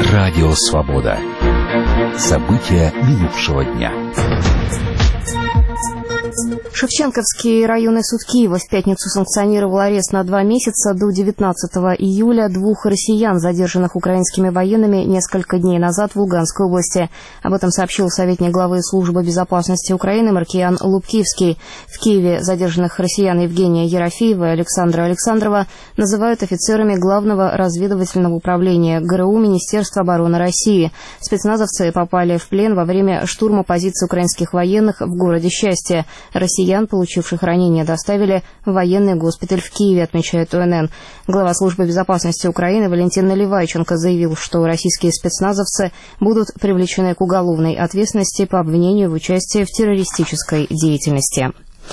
Радио Свобода. События минувшего дня. Шевченковский районный суд Киева в пятницу санкционировал арест на 2 месяца до 19 июля 2 россиян, задержанных украинскими военными несколько дней назад в Луганской области. Об этом сообщил советник главы службы безопасности Украины Маркиан Лубкивский. В Киеве задержанных россиян Евгения Ерофеева и Александра Александрова называют офицерами Главного разведывательного управления ГРУ Министерства обороны России. Спецназовцы попали в плен во время штурма позиций украинских военных в городе Счастье. Россиян, получивших ранения, доставили в военный госпиталь в Киеве, отмечает ОНН. Глава службы безопасности Украины Валентин Наливайченко заявил, что российские спецназовцы будут привлечены к уголовной ответственности по обвинению в участии в террористической деятельности.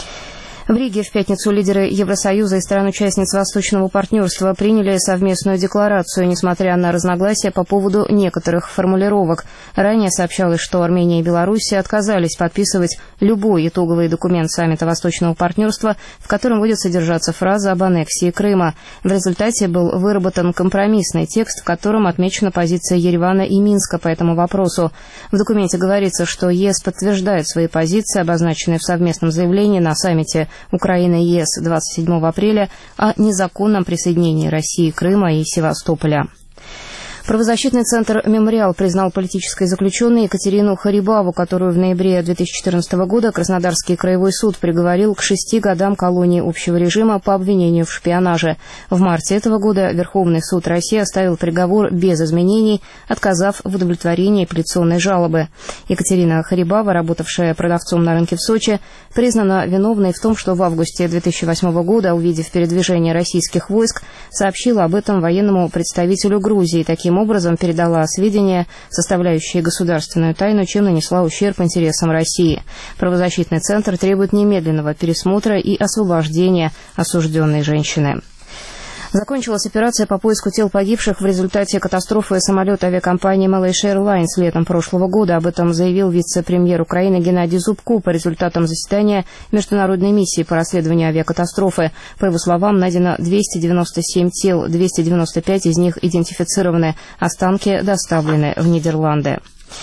В Риге в пятницу лидеры Евросоюза и стран-участниц Восточного партнерства приняли совместную декларацию, несмотря на разногласия по поводу некоторых формулировок. Ранее сообщалось, что Армения и Белоруссия отказались подписывать любой итоговый документ саммита Восточного партнерства, в котором будет содержаться фраза об аннексии Крыма. В результате был выработан компромиссный текст, в котором отмечена позиция Еревана и Минска по этому вопросу. В документе говорится, что ЕС подтверждает свои позиции, обозначенные в совместном заявлении на саммите Украина и ЕС 27 апреля о незаконном присоединении России, Крыма и Севастополя. Правозащитный центр «Мемориал» признал политической заключенной Екатерину Харибаву, которую в ноябре 2014 года Краснодарский краевой суд приговорил к 6 годам колонии общего режима по обвинению в шпионаже. В марте этого года Верховный суд России оставил приговор без изменений, отказав в удовлетворении апелляционной жалобы. Екатерина Харибава, работавшая продавцом на рынке в Сочи, признана виновной в том, что в августе 2008 года, увидев передвижение российских войск, сообщила об этом военному представителю Грузии. Таким образом передала сведения, составляющие государственную тайну, чем нанесла ущерб интересам России. Правозащитный центр требует немедленного пересмотра и освобождения осужденной женщины. Закончилась операция по поиску тел погибших в результате катастрофы самолета авиакомпании Malaysia Airlines летом прошлого года. Об этом заявил вице-премьер Украины Геннадий Зубко по результатам заседания Международной миссии по расследованию авиакатастрофы. По его словам, найдено 297 тел, 295 из них идентифицированы, останки доставлены в Нидерланды.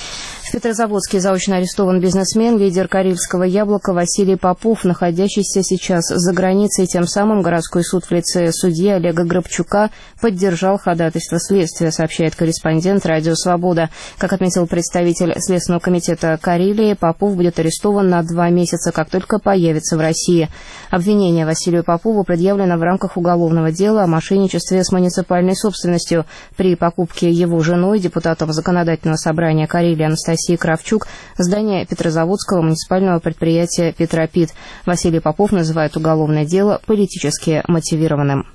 В Петрозаводске заочно арестован бизнесмен, лидер Карельского яблока Василий Попов, находящийся сейчас за границей. Тем самым городской суд в лице судьи Олега Грабчука поддержал ходатайство следствия, сообщает корреспондент «Радио Свобода». Как отметил представитель Следственного комитета Карелии, Попов будет арестован на 2 месяца, как только появится в России. Обвинение Василию Попову предъявлено в рамках уголовного дела о мошенничестве с муниципальной собственностью при покупке его женой, депутатом Законодательного собрания Карелии Анастасии Кравчук, здание Петрозаводского муниципального предприятия «Петропит». Василий Попов называет уголовное дело политически мотивированным.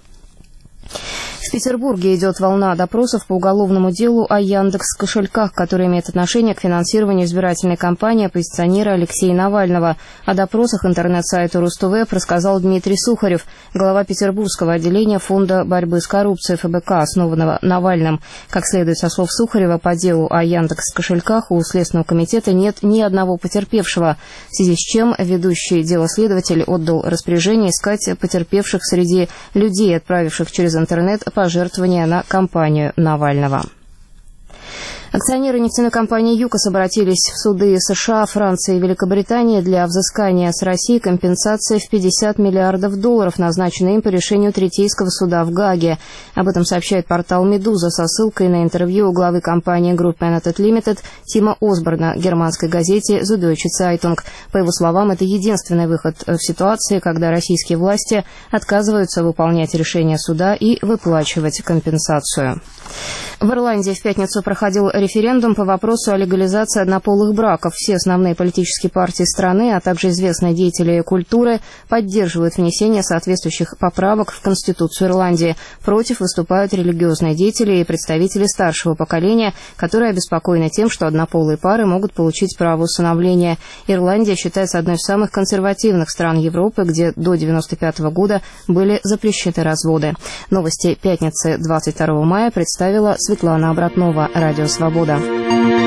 В Петербурге идет волна допросов по уголовному делу о Яндекс.Кошельках, который имеет отношение к финансированию избирательной кампании оппозиционера Алексея Навального. О допросах интернет-сайту РусТВ рассказал Дмитрий Сухарев, глава Петербургского отделения Фонда борьбы с коррупцией ФБК, основанного Навальным. Как следует со слов Сухарева, по делу о Яндекс.Кошельках у Следственного комитета нет ни одного потерпевшего, в связи с чем ведущий дело следователь отдал распоряжение искать потерпевших среди людей, отправивших через интернет пожертвования на кампанию Навального. Акционеры нефтяной компании «ЮКОС» обратились в суды США, Франции и Великобритании для взыскания с России компенсации в $50 миллиардов, назначенной им по решению Третейского суда в Гааге. Об этом сообщает портал «Медуза» со ссылкой на интервью главы компании Group United Limited Тима Осборна германской газете «The Deutsche Zeitung». По его словам, это единственный выход в ситуации, когда российские власти отказываются выполнять решение суда и выплачивать компенсацию. В Ирландии в пятницу проходил референдум по вопросу о легализации однополых браков. Все основные политические партии страны, а также известные деятели культуры поддерживают внесение соответствующих поправок в Конституцию Ирландии. Против выступают религиозные деятели и представители старшего поколения, которые обеспокоены тем, что однополые пары могут получить право усыновления. Ирландия считается одной из самых консервативных стран Европы, где до 1995 года были запрещены разводы. Новости пятницы 22 мая представила Светлана Обратнова, Радио Свобода.